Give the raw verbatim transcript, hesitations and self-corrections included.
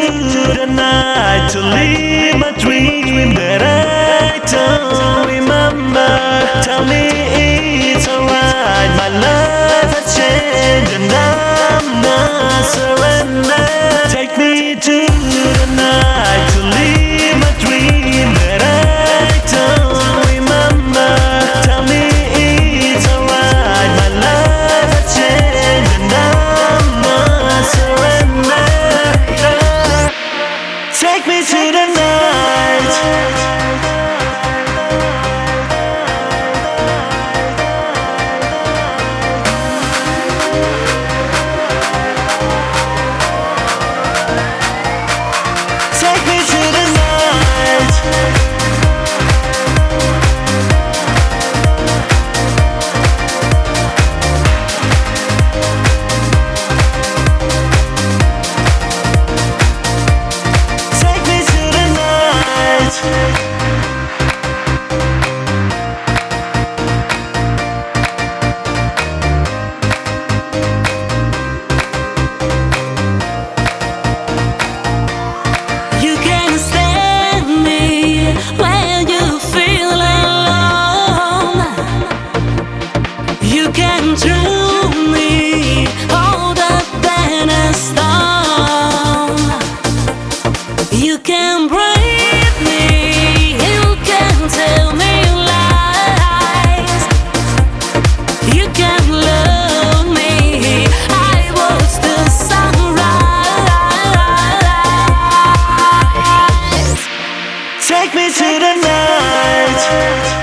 the night to live my dream that I don't remember. Tell me it's alright, my life has changed and I'm not surrender. Take me to the night to live my dream that I don't remember. Tell me it's alright, my life has changed and I'm not surrender. Take me to the night. Take me to the night. Take me to the night. You can stand me when you feel alone. You can throw me older than a stone. You can break me, you can tell me lies. You can love me, I watch the sunrise. Take me to the night.